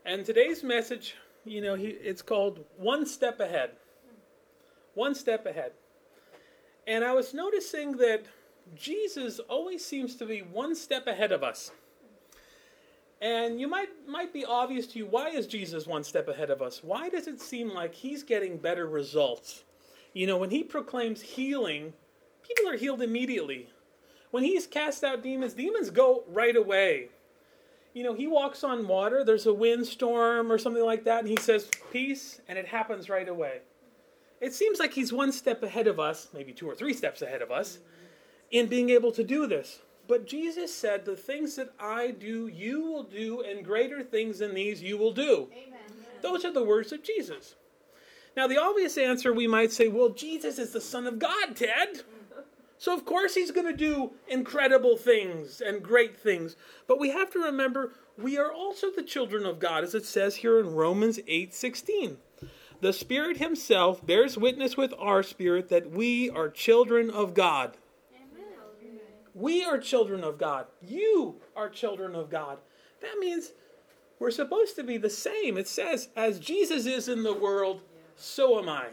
And today's message, it's called One Step Ahead. One Step Ahead. And I was noticing that Jesus always seems to be one step ahead of us. And you might be obvious to you, why is Jesus one step ahead of us? Why does it seem like he's getting better results? When he proclaims healing, people are healed immediately. When he's cast out demons, demons go right away. He walks on water, there's a windstorm or something like that, and he says, peace, and it happens right away. It seems like he's one step ahead of us, maybe 2 or 3 steps ahead of us, in being able to do this. But Jesus said, the things that I do, you will do, and greater things than these you will do. Amen. Those are the words of Jesus. Now, the obvious answer, we might say, well, Jesus is the Son of God, Ted. So, of course, he's going to do incredible things and great things. But we have to remember, we are also the children of God, as it says here in Romans 8:16. The Spirit himself bears witness with our spirit that we are children of God. Amen. We are children of God. You are children of God. That means we're supposed to be the same. It says, as Jesus is in the world, so am I.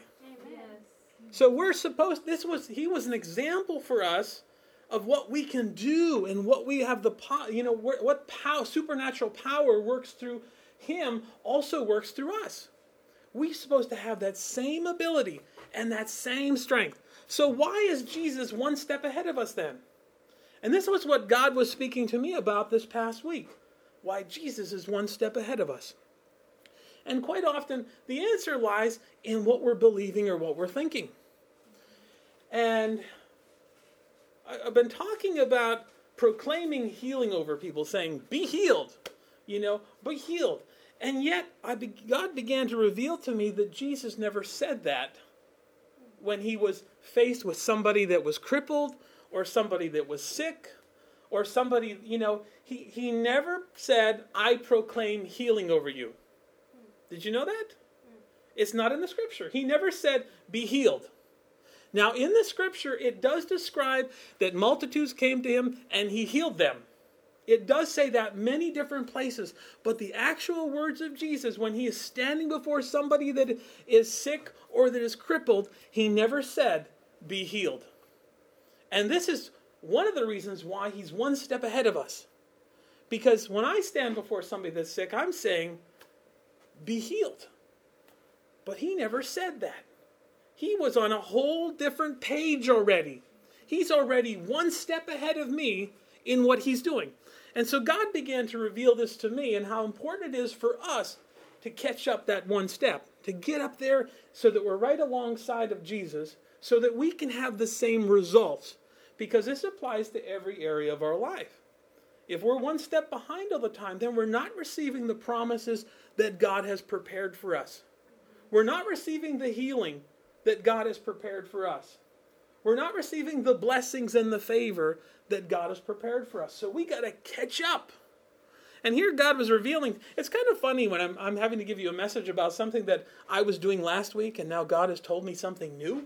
So we're supposed, he was an example for us of what we can do and what we have what supernatural power works through him also works through us. We're supposed to have that same ability and that same strength. So why is Jesus one step ahead of us then? And this was what God was speaking to me about this past week. Why Jesus is one step ahead of us. And quite often, the answer lies in what we're believing or what we're thinking. And I've been talking about proclaiming healing over people, saying, be healed, be healed. And yet, God began to reveal to me that Jesus never said that when he was faced with somebody that was crippled or somebody that was sick or somebody, he never said, I proclaim healing over you. Did you know that? It's not in the scripture. He never said, be healed. Now, in the scripture, it does describe that multitudes came to him and he healed them. It does say that many different places. But the actual words of Jesus, when he is standing before somebody that is sick or that is crippled, he never said, be healed. And this is one of the reasons why he's one step ahead of us. Because when I stand before somebody that's sick, I'm saying, be healed. But he never said that. He was on a whole different page already. He's already one step ahead of me in what he's doing. And so God began to reveal this to me and how important it is for us to catch up that one step, to get up there so that we're right alongside of Jesus so that we can have the same results. Because this applies to every area of our life. If we're one step behind all the time, then we're not receiving the promises that God has prepared for us. We're not receiving the healing that God has prepared for us. We're not receiving the blessings and the favor that God has prepared for us. So we got to catch up. And here God was revealing, it's kind of funny when I'm having to give you a message about something that I was doing last week and now God has told me something new.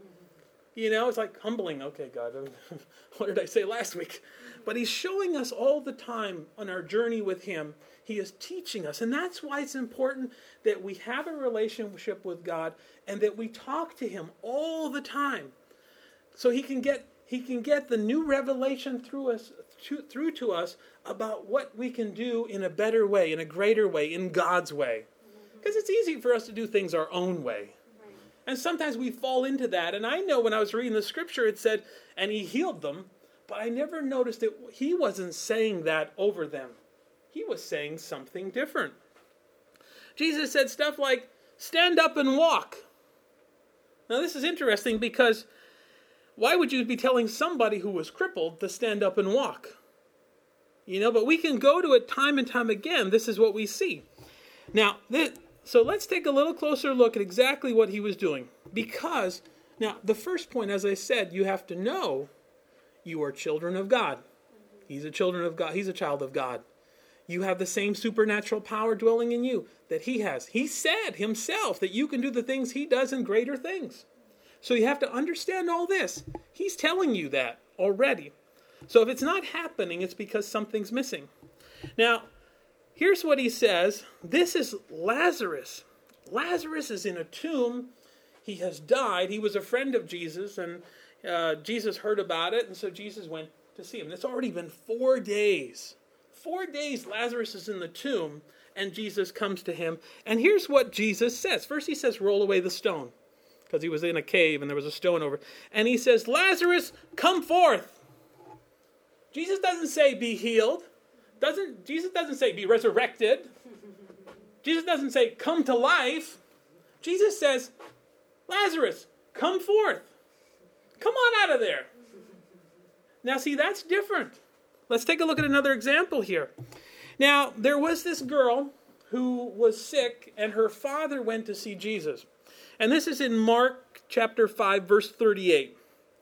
It's like humbling. Okay, God, what did I say last week? But he's showing us all the time on our journey with him. He is teaching us. And that's why it's important that we have a relationship with God and that we talk to him all the time. So he can get the new revelation through to us about what we can do in a better way, in a greater way, in God's way. Because it's easy for us to do things our own way. And sometimes we fall into that. And I know when I was reading the scripture, it said, and he healed them. But I never noticed that he wasn't saying that over them. He was saying something different. Jesus said stuff like, stand up and walk. Now this is interesting because why would you be telling somebody who was crippled to stand up and walk? But we can go to it time and time again. This is what we see. Now, so let's take a little closer look at exactly what he was doing. Because, now, the first point, as I said, you have to know you are children of God. He's a children of God. He's a child of God. You have the same supernatural power dwelling in you that he has. He said himself that you can do the things he does and greater things. So you have to understand all this. He's telling you that already. So if it's not happening, it's because something's missing. Now, here's what he says. This is Lazarus. Lazarus is in a tomb. He has died. He was a friend of Jesus, and Jesus heard about it, and so Jesus went to see him. It's already been 4 days. 4 days Lazarus is in the tomb, and Jesus comes to him. And here's what Jesus says. First he says, roll away the stone, because he was in a cave and there was a stone over. And he says, Lazarus, come forth. Jesus doesn't say be healed. Jesus doesn't say be resurrected. Jesus doesn't say come to life. Jesus says, Lazarus, come forth. Come on out of there. Now see, that's different. Let's take a look at another example here. Now, there was this girl who was sick, and her father went to see Jesus. And this is in Mark chapter 5, verse 38.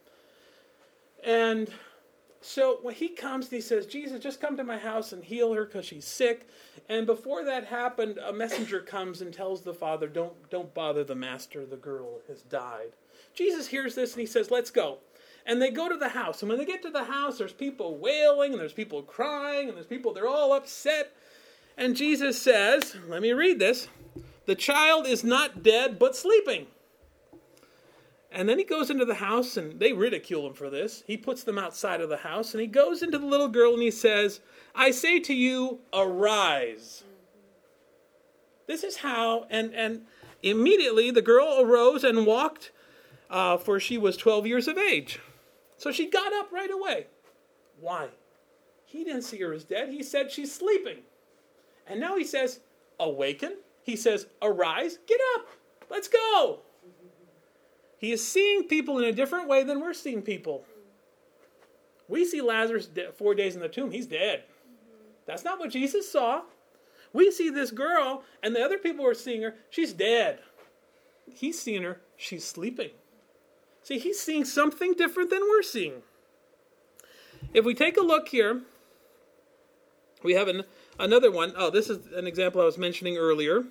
And so when he comes and he says, Jesus, just come to my house and heal her because she's sick. And before that happened, a messenger comes and tells the father, don't bother the master, the girl has died. Jesus hears this and he says, let's go. And they go to the house. And when they get to the house, there's people wailing, and there's people crying, and there's people, they're all upset. And Jesus says, let me read this, the child is not dead, but sleeping. And then he goes into the house, and they ridicule him for this. He puts them outside of the house, and he goes into the little girl, and he says, I say to you, arise. This is how, and immediately the girl arose and walked, for she was 12 years of age. So she got up right away. Why? He didn't see her as dead. He said she's sleeping. And now he says, awaken. He says, arise, get up. Let's go. He is seeing people in a different way than we're seeing people. We see Lazarus 4 days in the tomb. He's dead. That's not what Jesus saw. We see this girl, and the other people are seeing her. She's dead. He's seeing her. She's sleeping. See, he's seeing something different than we're seeing. If we take a look here, we have another one. Oh, this is an example I was mentioning earlier.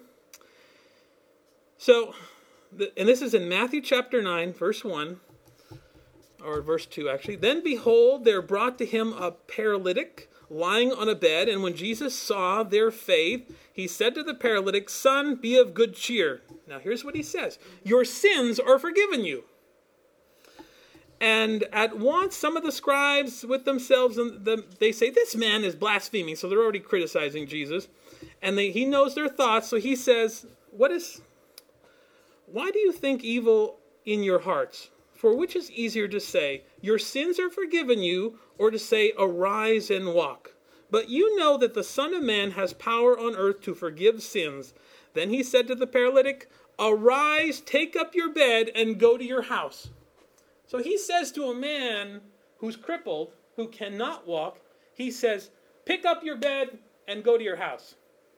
So, and this is in Matthew chapter 9, verse 1, or verse 2 actually. Then behold, there brought to him a paralytic lying on a bed, and when Jesus saw their faith, he said to the paralytic, Son, be of good cheer. Now here's what he says. Your sins are forgiven you. And at once, some of the scribes with themselves, they say, this man is blaspheming. So they're already criticizing Jesus. And he knows their thoughts. So he says, why do you think evil in your hearts? For which is easier to say, your sins are forgiven you, or to say, arise and walk? But you know that the Son of Man has power on earth to forgive sins. Then he said to the paralytic, arise, take up your bed, and go to your house. So he says to a man who's crippled, who cannot walk, he says, pick up your bed and go to your house.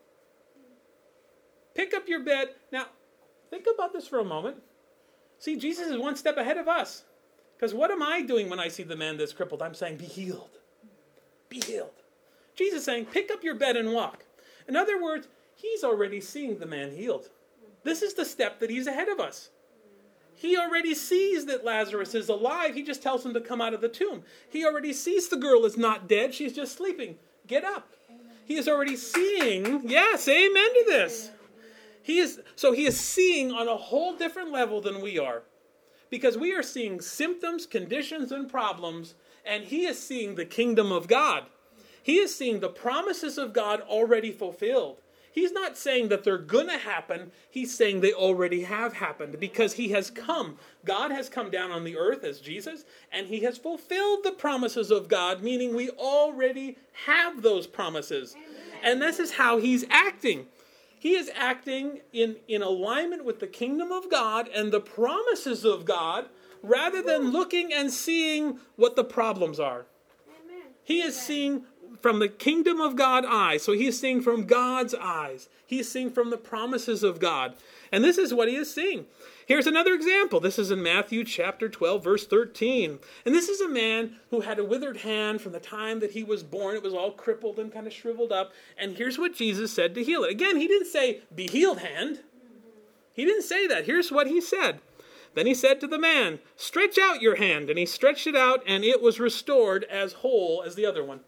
Pick up your bed. Now, think about this for a moment. See, Jesus is one step ahead of us. Because what am I doing when I see the man that's crippled? I'm saying, be healed. Be healed. Jesus is saying, pick up your bed and walk. In other words, he's already seeing the man healed. This is the step that he's ahead of us. He already sees that Lazarus is alive. He just tells him to come out of the tomb. He already sees the girl is not dead. She's just sleeping. Get up. Amen. He is already seeing. Yes, amen to this. Amen. He is seeing on a whole different level than we are. Because we are seeing symptoms, conditions, and problems. And he is seeing the kingdom of God. He is seeing the promises of God already fulfilled. He's not saying that they're going to happen. He's saying they already have happened because he has come. God has come down on the earth as Jesus, and he has fulfilled the promises of God, meaning we already have those promises. And this is how he's acting. He is acting in alignment with the kingdom of God and the promises of God rather than looking and seeing what the problems are. He is seeing from the kingdom of God eyes. So he is seeing from God's eyes. He is seeing from the promises of God. And this is what he is seeing. Here's another example. This is in Matthew chapter 12, verse 13. And this is a man who had a withered hand from the time that he was born. It was all crippled and kind of shriveled up. And here's what Jesus said to heal it. Again, he didn't say, be healed, hand. He didn't say that. Here's what he said. Then he said to the man, stretch out your hand. And he stretched it out, and it was restored as whole as the other one.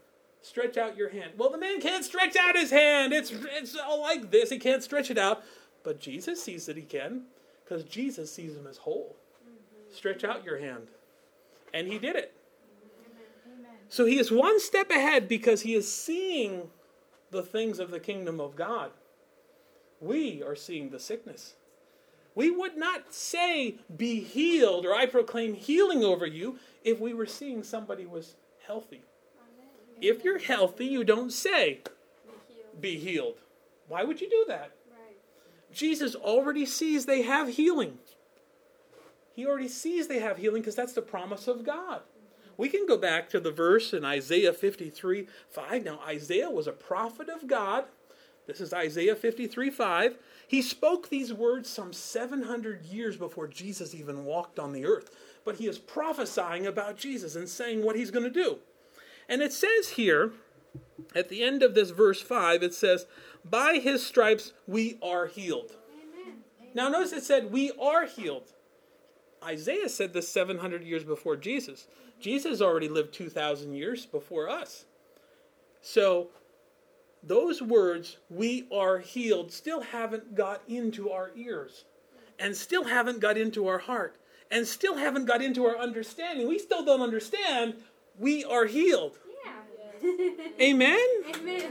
Stretch out your hand. Well, the man can't stretch out his hand. It's all like this. He can't stretch it out. But Jesus sees that he can, because Jesus sees him as whole. Stretch out your hand. And he did it. Amen. So he is one step ahead because he is seeing the things of the kingdom of God. We are seeing the sickness. We would not say, be healed, or I proclaim healing over you, if we were seeing somebody was healthy. If you're healthy, you don't say, be healed. Why would you do that? Right. Jesus already sees they have healing. He already sees they have healing because that's the promise of God. We can go back to the verse in Isaiah 53:5. Now, Isaiah was a prophet of God. This is Isaiah 53:5. He spoke these words some 700 years before Jesus even walked on the earth. But he is prophesying about Jesus and saying what he's going to do. And it says here, at the end of this verse 5, it says, by his stripes we are healed. Amen. Now notice it said, we are healed. Isaiah said this 700 years before Jesus. Jesus already lived 2,000 years before us. So those words, we are healed, still haven't got into our ears. And still haven't got into our heart. And still haven't got into our understanding. We still don't understand we are healed. Yeah. Amen? Amen?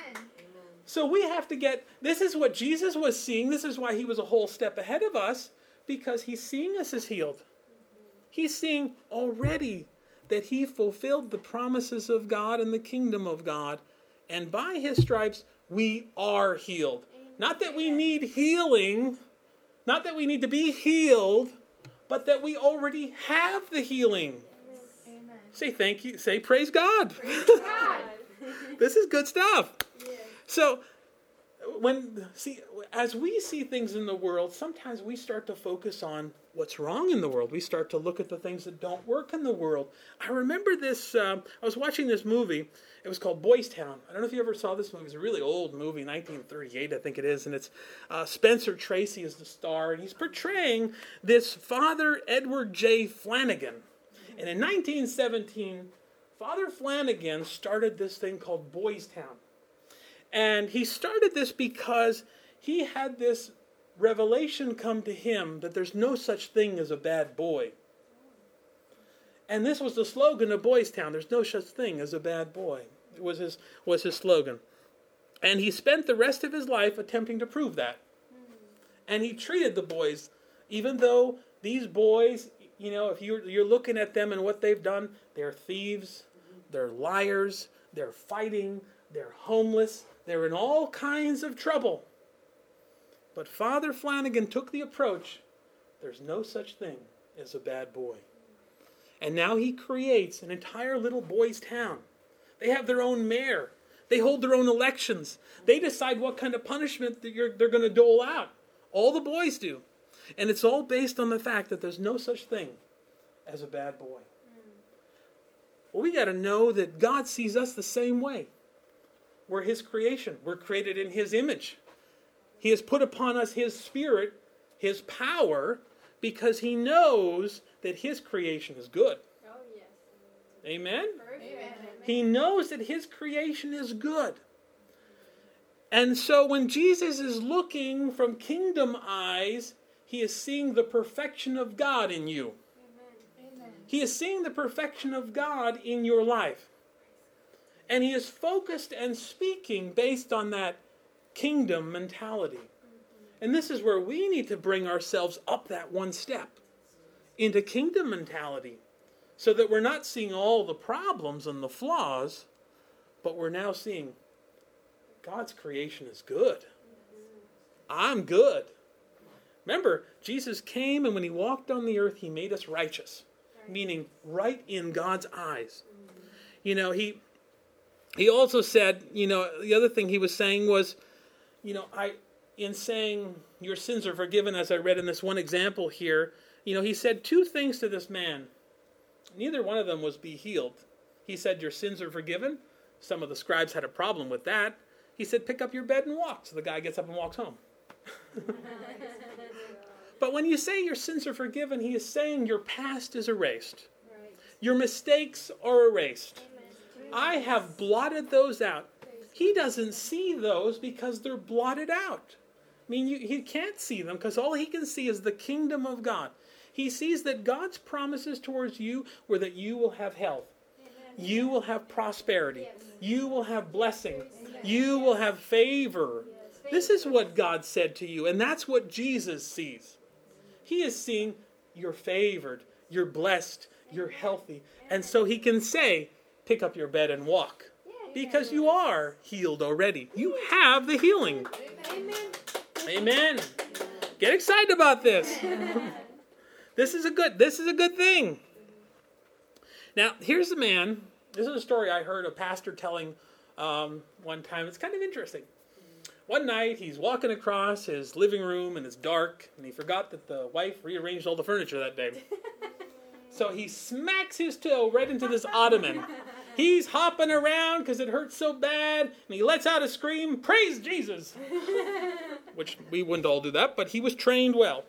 So we have to get, this is what Jesus was seeing. This is why he was a whole step ahead of us, because he's seeing us as healed. He's seeing already that he fulfilled the promises of God and the kingdom of God. And by his stripes, we are healed. Not that we need healing, not that we need to be healed, but that we already have the healing. Amen. Say thank you. Say praise God. Praise God. This is good stuff. Yeah. So, as we see things in the world, sometimes we start to focus on what's wrong in the world. We start to look at the things that don't work in the world. I remember this, I was watching this movie. It was called Boys Town. I don't know if you ever saw this movie. It's a really old movie, 1938, I think it is. And it's Spencer Tracy is the star. And he's portraying this Father Edward J. Flanagan. And in 1917, Father Flanagan started this thing called Boys Town. And he started this because he had this revelation come to him that there's no such thing as a bad boy. And this was the slogan of Boys Town. There's no such thing as a bad boy. It was his slogan. And he spent the rest of his life attempting to prove that. And he treated the boys, even though these boys, you know, if you're looking at them and what they've done, they're thieves, they're liars, they're fighting, they're homeless, they're in all kinds of trouble. But Father Flanagan took the approach, there's no such thing as a bad boy. And now he creates an entire little boys' town. They have their own mayor. They hold their own elections. They decide what kind of punishment they're going to dole out. All the boys do. And it's all based on the fact that there's no such thing as a bad boy. Well, we got to know that God sees us the same way. We're his creation. We're created in his image. He has put upon us his spirit, his power, because he knows that his creation is good. Oh, yes. Amen? Amen? He knows that his creation is good. And so when Jesus is looking from kingdom eyes, he is seeing the perfection of God in you. Amen. He is seeing the perfection of God in your life. And he is focused and speaking based on that kingdom mentality. And this is where we need to bring ourselves up that one step into kingdom mentality, so that we're not seeing all the problems and the flaws, but we're now seeing God's creation is good. I'm good. Remember, Jesus came, and when he walked on the earth, he made us righteous, meaning right in God's eyes. You know, he also said, you know, the other thing he was saying was, you know, in saying your sins are forgiven, as I read in this one example here, you know, he said two things to this man. Neither one of them was be healed. He said, your sins are forgiven. Some of the scribes had a problem with that. He said, pick up your bed and walk. So the guy gets up and walks home. But when you say your sins are forgiven, he is saying your past is erased. Right. Your mistakes are erased. Amen. I have blotted those out. He doesn't see those because they're blotted out. I mean, he can't see them because all he can see is the kingdom of God. He sees that God's promises towards you were that you will have health. You will have prosperity. You will have blessing. You will have favor. This is what God said to you, and that's what Jesus sees. He is seeing you're favored, you're blessed, you're healthy. And so he can say, pick up your bed and walk. Because you are healed already. You have the healing. Amen. Get excited about this. This is a good thing. Now, here's a man. This is a story I heard a pastor telling one time. It's kind of interesting. One night, he's walking across his living room, and it's dark, and he forgot that the wife rearranged all the furniture that day. So he smacks his toe right into this ottoman. He's hopping around because it hurts so bad, and he lets out a scream, "Praise Jesus!" Which we wouldn't all do that, but he was trained well.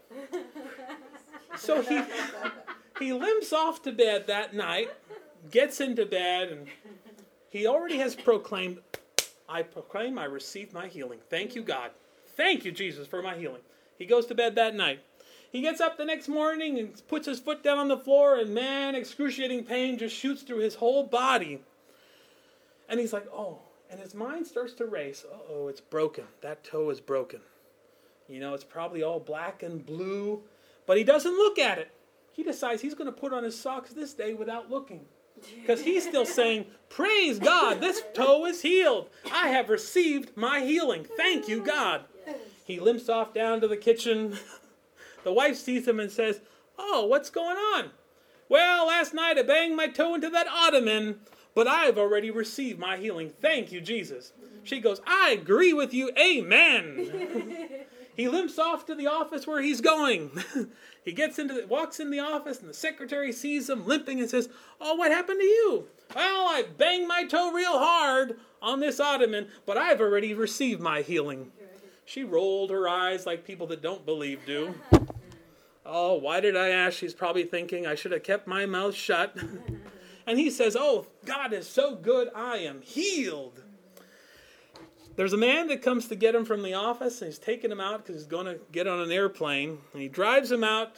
So he limps off to bed that night, gets into bed, and he already has proclaimed, I proclaim I received my healing. Thank you, God. Thank you, Jesus, for my healing. He goes to bed that night. He gets up the next morning and puts his foot down on the floor, and man, excruciating pain just shoots through his whole body. And he's like, oh, and his mind starts to race. Uh-oh, it's broken. That toe is broken. You know, it's probably all black and blue, but he doesn't look at it. He decides he's going to put on his socks this day without looking. Because he's still saying, praise God, this toe is healed. I have received my healing. Thank you, God. He limps off down to the kitchen. The wife sees him and says, oh, what's going on? Well, last night I banged my toe into that ottoman, but I've already received my healing. Thank you, Jesus. She goes, I agree with you. Amen. He limps off to the office where he's going. He walks in the office, and the secretary sees him limping and says, oh, what happened to you? Well, I banged my toe real hard on this ottoman, but I've already received my healing. She rolled her eyes like people that don't believe do. Oh, why did I ask? She's probably thinking I should have kept my mouth shut. And he says, oh, God is so good, I am healed. There's a man that comes to get him from the office, and he's taking him out because he's going to get on an airplane. And he drives him out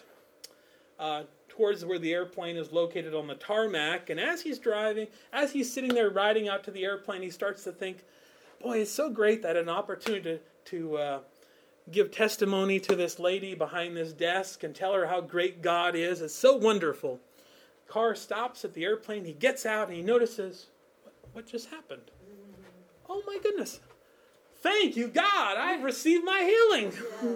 towards where the airplane is located on the tarmac. And as he's sitting there riding out to the airplane, he starts to think, boy, it's so great that an opportunity to give testimony to this lady behind this desk and tell her how great God is. It's so wonderful. Car stops at the airplane. He gets out and he notices, what just happened? Oh my goodness. Thank you, God. I've received my healing. Yes.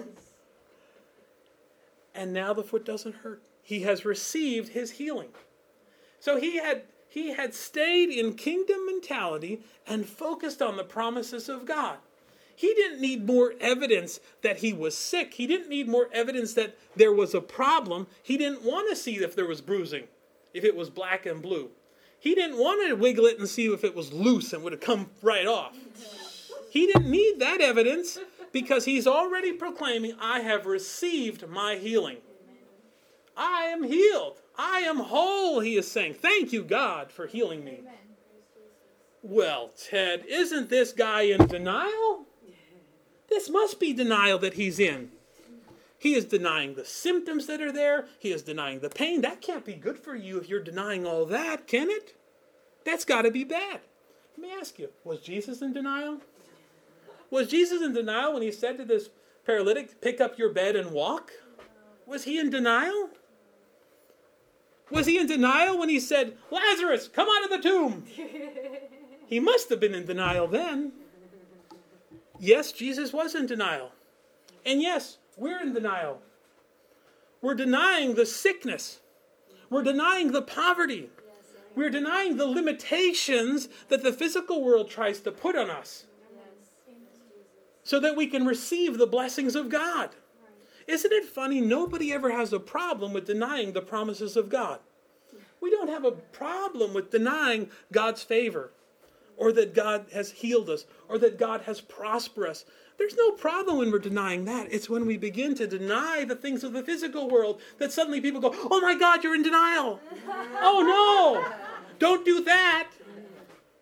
And now the foot doesn't hurt. He has received his healing. So he had stayed in kingdom mentality and focused on the promises of God. He didn't need more evidence that he was sick. He didn't need more evidence that there was a problem. He didn't want to see if there was bruising, if it was black and blue. He didn't want to wiggle it and see if it was loose and would have come right off. He didn't need that evidence because he's already proclaiming, I have received my healing. I am healed. I am whole, he is saying. Thank you, God, for healing me. Amen. Well, Ted, isn't this guy in denial? This must be denial that he's in. He is denying the symptoms that are there. He is denying the pain. That can't be good for you if you're denying all that, can it? That's got to be bad. Let me ask you, was Jesus in denial? Was Jesus in denial when he said to this paralytic, pick up your bed and walk? Was he in denial? Was he in denial when he said, Lazarus, come out of the tomb? He must have been in denial then. Yes, Jesus was in denial. And yes, we're in denial. We're denying the sickness. We're denying the poverty. We're denying the limitations that the physical world tries to put on us so that we can receive the blessings of God. Isn't it funny? Nobody ever has a problem with denying the promises of God. We don't have a problem with denying God's favor, or that God has healed us, or that God has prospered us. There's no problem when we're denying that. It's when we begin to deny the things of the physical world that suddenly people go, oh my God, you're in denial. Oh no, don't do that.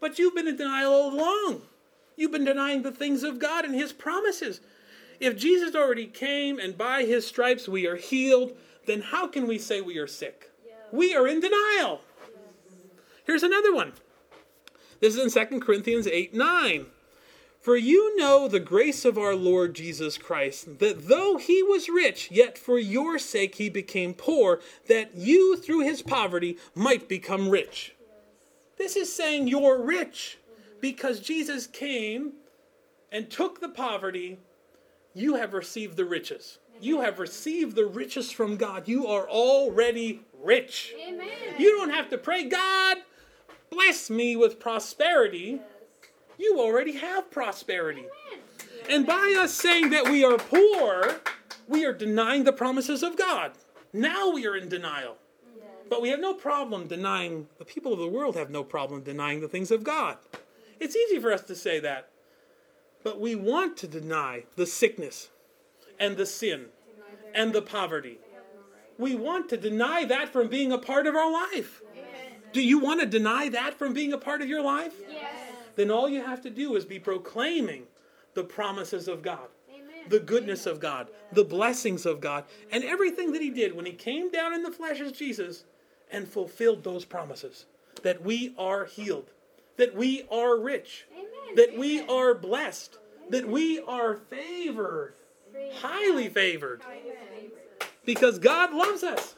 But you've been in denial all along. You've been denying the things of God and his promises. If Jesus already came and by his stripes we are healed, then how can we say we are sick? We are in denial. Here's another one. This is in 2 Corinthians 8:9. For you know the grace of our Lord Jesus Christ, that though he was rich, yet for your sake he became poor, that you through his poverty might become rich. This is saying you're rich because Jesus came and took the poverty. You have received the riches. You have received the riches from God. You are already rich. Amen. You don't have to pray, God, bless me with prosperity. You already have prosperity. And by us saying that we are poor, we are denying the promises of God. Now we are in denial. But we have no problem denying, the people of the world have no problem denying the things of God. It's easy for us to say that. But we want to deny the sickness and the sin and the poverty. We want to deny that from being a part of our life. Do you want to deny that from being a part of your life? Yes. Then all you have to do is be proclaiming the promises of God, the goodness of God, the blessings of God, and everything that he did when he came down in the flesh as Jesus and fulfilled those promises. That we are healed, that we are rich, that we are blessed, that we are favored, highly favored, because God loves us.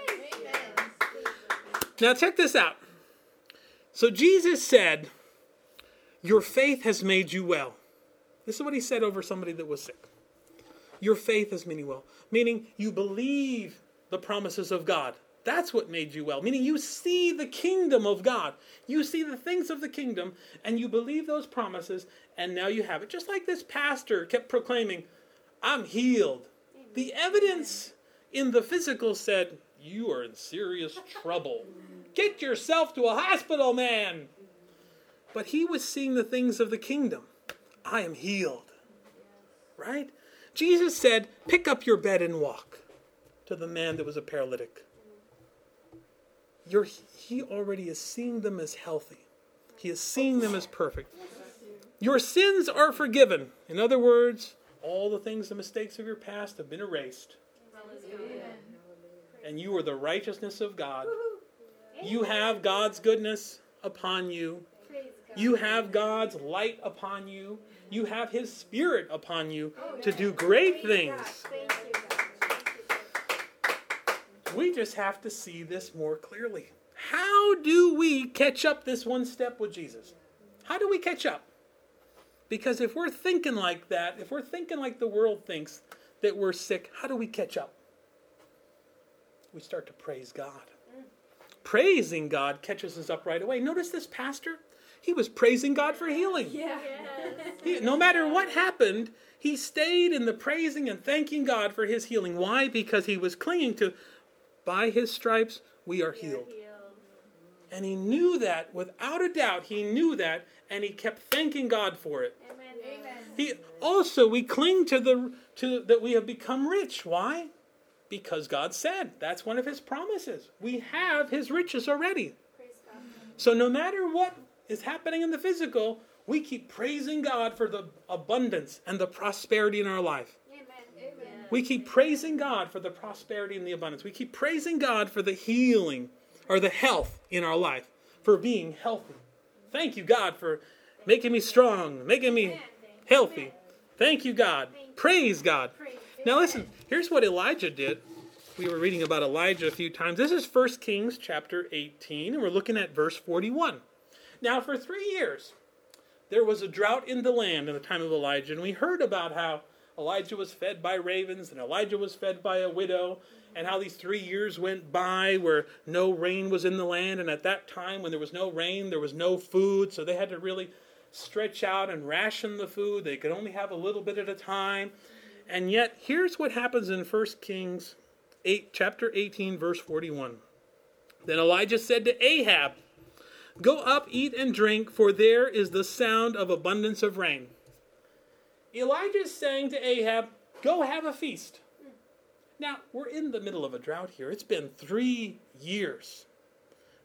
Now check this out. So Jesus said, your faith has made you well. This is what he said over somebody that was sick. Your faith has made you well. Meaning you believe the promises of God. That's what made you well. Meaning you see the kingdom of God. You see the things of the kingdom and you believe those promises and now you have it. Just like this pastor kept proclaiming, I'm healed. The evidence in the physical said, you are in serious trouble. Get yourself to a hospital, man. But he was seeing the things of the kingdom. I am healed. Right? Jesus said, pick up your bed and walk to the man that was a paralytic. He already is seeing them as healthy. He is seeing them as perfect. Your sins are forgiven. In other words, all the things, the mistakes of your past have been erased. And you are the righteousness of God. You have God's goodness upon you. You have God's light upon you. You have his spirit upon you to do great things. We just have to see this more clearly. How do we catch up this one step with Jesus? How do we catch up? Because if we're thinking like that, if we're thinking like the world thinks that we're sick, how do we catch up? We start to praise God. Praising God catches us up right away. Notice this pastor. He was praising God for healing. Yeah. No matter what happened, he stayed in the praising and thanking God for his healing. Why? Because he was clinging to, by his stripes, we are healed. And he knew that, without a doubt, he knew that, and he kept thanking God for it. Amen. We cling to that we have become rich. Why? Because God said, that's one of his promises. We have his riches already. So no matter what is happening in the physical, we keep praising God for the abundance and the prosperity in our life. Amen. We keep praising God for the prosperity and the abundance. We keep praising God for the healing or the health in our life, for being healthy. Thank you, God, for making me strong, making me healthy. Thank you, God. Praise God. Now listen, here's what Elijah did. We were reading about Elijah a few times. This is 1 Kings chapter 18, and we're looking at verse 41. Now, for 3 years, there was a drought in the land in the time of Elijah, and we heard about how Elijah was fed by ravens, and Elijah was fed by a widow, and how these 3 years went by where no rain was in the land, and at that time, when there was no rain, there was no food, so they had to really stretch out and ration the food. They could only have a little bit at a time. And yet, here's what happens in 1 Kings 8, chapter 18, verse 41. Then Elijah said to Ahab, go up, eat and drink, for there is the sound of abundance of rain. Elijah is saying to Ahab, go have a feast. Now, we're in the middle of a drought here. It's been 3 years.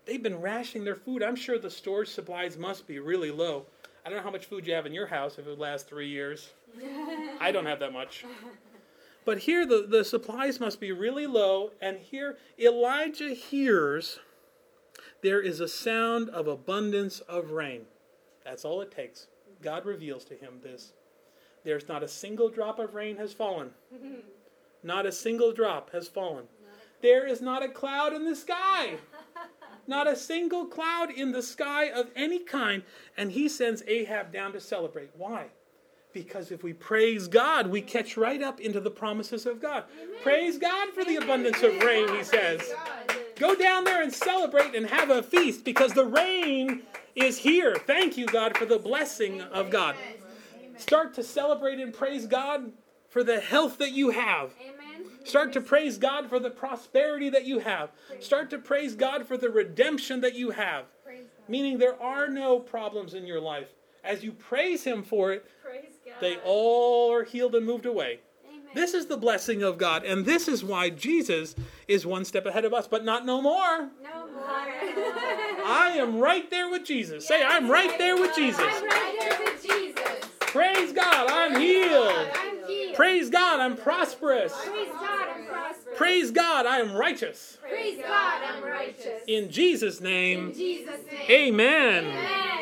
They've been rationing their food. I'm sure the storage supplies must be really low. I don't know how much food you have in your house if it would last 3 years. I don't have that much. But here the supplies must be really low. And here Elijah hears there is a sound of abundance of rain. That's all it takes. God reveals to him this. There's not a single drop of rain has fallen. Not a single drop has fallen. There is not a cloud in the sky. Not a single cloud in the sky of any kind. And he sends Ahab down to celebrate. Why? Because if we praise God, we catch right up into the promises of God. Amen. Praise God for the abundance of rain, he says. Go down there and celebrate and have a feast because the rain is here. Thank you, God, for the blessing of God. Start to celebrate and praise God for the health that you have. Start to praise God for the prosperity that you have. Start to praise God for the redemption that you have. Meaning there are no problems in your life. As you praise him for it, they all are healed and moved away. Amen. This is the blessing of God. And this is why Jesus is one step ahead of us. But not no more. No more. I am right there with Jesus. Say, I'm right there with Jesus. I'm right there with Jesus. Praise God, I'm healed. I'm healed. Praise God, I'm prosperous. Praise God, I'm prosperous. Praise God, I am righteous. Praise God, I'm righteous. In Jesus' name. In Jesus' name. Amen. Amen.